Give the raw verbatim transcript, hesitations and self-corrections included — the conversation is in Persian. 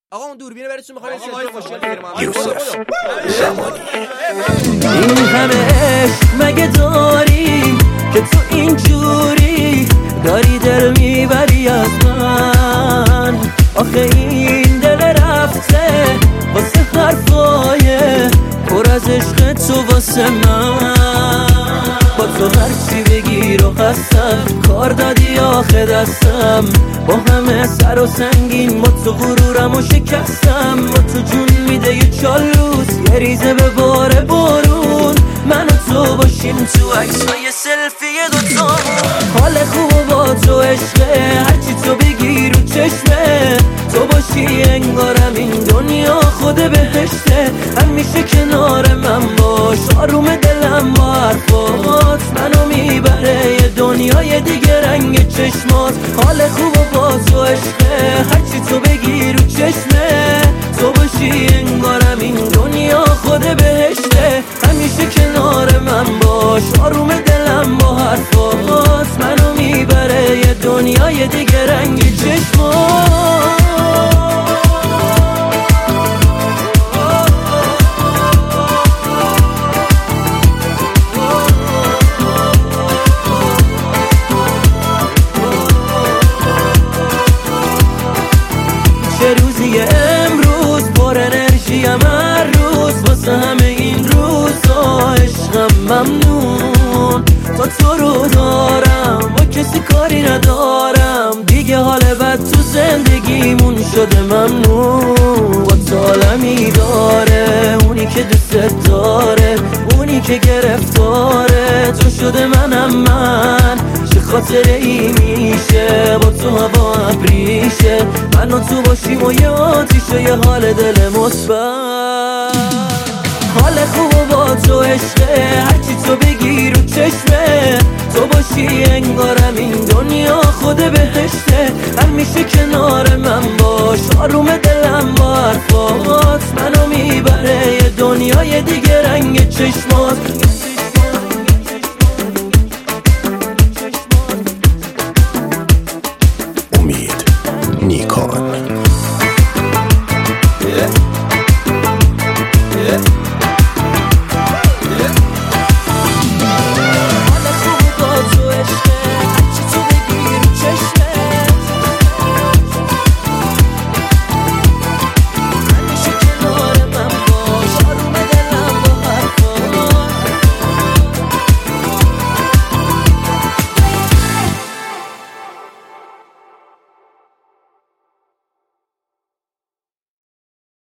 آقا اون دوربینه براتون می‌خوام یه مشکل بگیرم. این همه عشق مگه داری که تو اینجوری داری دل میبری از من؟ آخه این دل رفته واسه حرفای پر از عشق تو واسه من. با تو هرچی بگیر و هستم کار دادی آخه دستم، با همه سر و سنگین با تو غرورم و شکستم. با تو جون میده یه چالوس یه ریزه به بار بارون، من و تو باشیم تو عکسای سلفی دوتامون. حال خوب با تو عشقه، هرچی تو بگی رو چشمه، تو باشی انگارم این دنیا خود بهشته. همیشه کنار من باش، آروم دلم با حرفات منو میبره یه دنیای دیگه رنگ چشمات. حال خوب با تو عشقه، هرچی تو بگی رو چشمه، تو باشی انگارم این دنیا خود بهشته. همیشه کنار من باش، آروم دلم با حرفات منو میبره یه دنیای دیگه رنگ چشمات. چه روزی امروز پر انرژیم هر روز، واسه همه این روزا عشقم ممنون. تا تو رو دارم با کسی کاری ندارم، دیگه حال بد تو زندگیمون شده ممنون. با تو عالمی داره اونی که دوست داره، اونی که گرفتاره تو شده منم من. چه خاطره ای میشه با تو هوا ابریشه، من و تو باشیم و یه آتیشه یه حال دل مثبت. حال خوب با تو عشقه، هرچی تو بگی رو چشمه، تو باشی انگارم این دنیا خود بهشته. همیشه کنار من باش، آروم دلم با حرفات منو میبره یه دنیای دیگه رنگ چشمات.